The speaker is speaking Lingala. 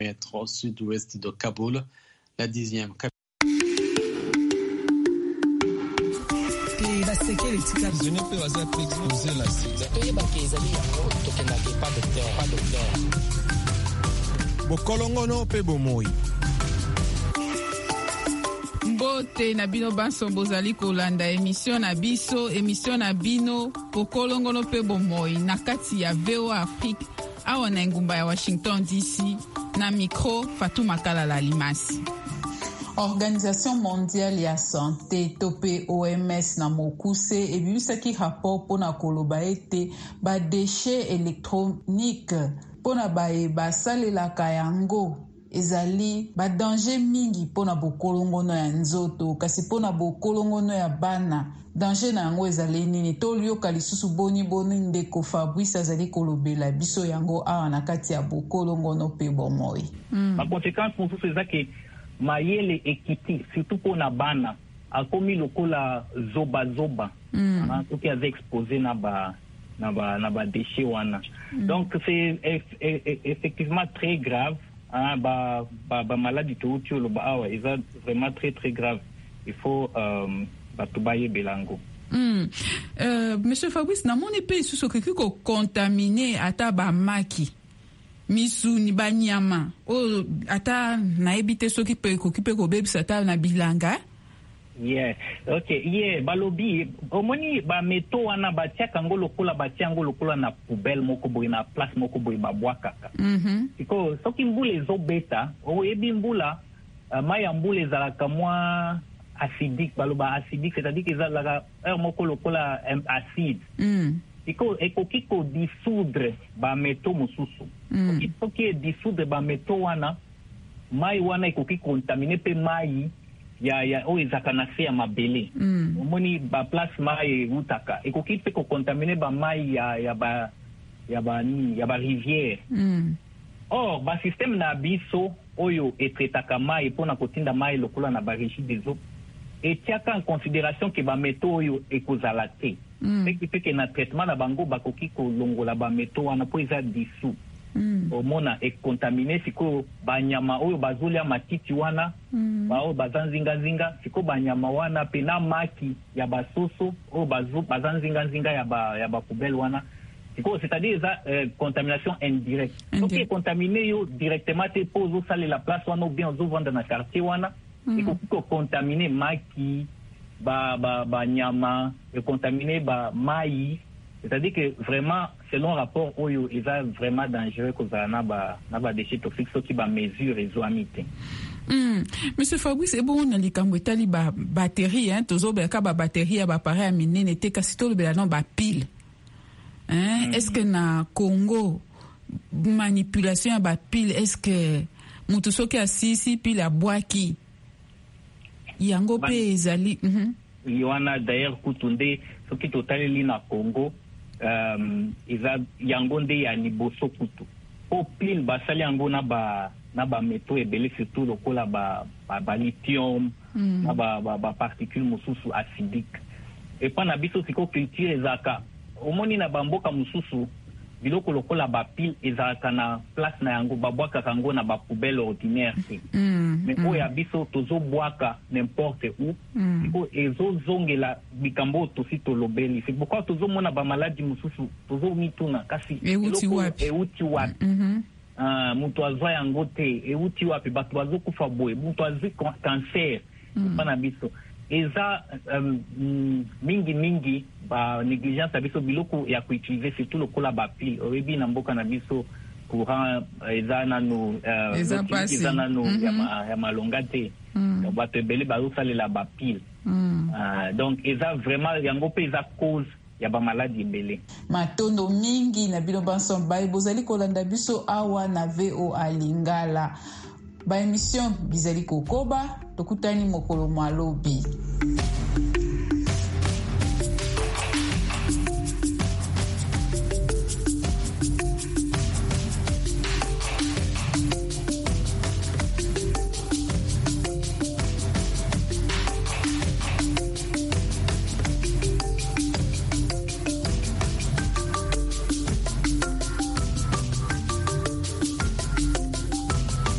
au sud-ouest de Kaboul, la 10e capitale. Bokolongono pe bomoi. Mbote na bino banso bozali kolanda émission na bino bokolongono pe bomoi na kati ya VOA Afrique awa na ngumba ya Washington DC na micro Fatou Makala Limasi. Organisation mondiale ya santé tope OMS na mokuse ebimisaki rapport pona koloba ete ba déchets électroniques pona basalelaka yango ezali ba danger mingi pona bokolongono ya nzoto kasi pona bokolongono ya bana danger na yango ezali nini tolioka lisusu boni ndeko Fabrice azali kolobela biso yango awa na kati ya bokolongono pe bomoi. Ma conséquence mosusu ezaki mayele ekiti surtout pona bana akomi lokola zoba soki aza exposé na ba déchets wana. Donc c'est effectivement très grave. Ba maladie to lo ba awa est vraiment très très grave. Il faut batubaye belango. Monsieur Fabrice, na moni pe suso ko contaminé ata ba maki. Misu ni banyama o ata na ebite soki pe ko bebisa ata na bilanga. Yeah, okay, yeah, balobi omoni ba meto wana batiaka ngolo kola batiango lokola na poubelle moko boy na place moko boy babwaka. Siko soki mbula ezobeta o ebi mbula maya mbula ezalaka mwa acidique baloba acidique c'est-à-dire que ezalaka moko lokola acide. Siko ekoki ko dissoudre ba meto mosusu. Soki dissoudre ba meto wana mai wana ekoki contaminer pe mai ya o ezaka na se ya mabele. Omoni ba place mai utaka ekoki pe ko contaminer ba mai ya ba rivière. Or ba système na biso oyo etretaka mai pona kotinda mai lokola na ba régie des eaux etiaka en considération que ba meto oyo ekozala te. Fait que na traitement na bango bakoki ko longola ba meto wana po eza dissous. Omona e contaminé siko banyama oyo bazolia matiti wana bao bazanzinga siko banyama wana pena maki ya basoso oyo bazanzinga ya ba poubelle wana siko c'est-à-dire contamination indirecte. Donc est contaminé yo directement te pose sale la place wana ou bien ozo vendre na quartier wana siko ko contaminé maki banyama et contaminé ba mai. C'est-à-dire que vraiment, selon rapport, oyo est vraiment dangereux que ça n'a pas déchets toxiques, ce qui va mesurer les amitiés. Monsieur Fabrice, c'est bon, on a les camouetali ba batterie, hein, toujours ben ka ba batterie ba appareil à miner n'était quasi tout le belanon ba pile. Hein, est-ce que na Congo manipulation ba pile, est-ce que mutuso ki asisi pile a boaki yango pe ezali Yoana d'ailleurs kutunde ce qui totali na Congo yango nde ya liboso kutu po pile basali yango na ba meto ebele surtout lokola ba lithium na ba particules mosusu acidique et pa na biso siko culture ezaka omoni na bamboka mosusu biloko lokola ba pile ezaka na place na yango babwaka kango na ba poubelle ordinaire mais oya biso tozo bwaka n'importe où siko ezozongela bikambo tosi tolobeli c'est pourquoi tozo mona ba maladie mosusu tozo mituna kasi euti wapi mutu azwa yango te euti wapi bato bazokufa boye mutu azwi cancer pa na biso eza mingi ba négligence ya biso biloko ya kuutiliser surtout lokola ba pile oyebi na mboka na biso courant eza nano ya malonga te bato ebele bazosalela ba pile donc eza vraiment yango pe eza cause ya ba maladie ebele matondo mingi na bino banso baye bozali kolanda biso awa na VOA Lingala ba émission bizali kokoba tokutani mokolo malobi.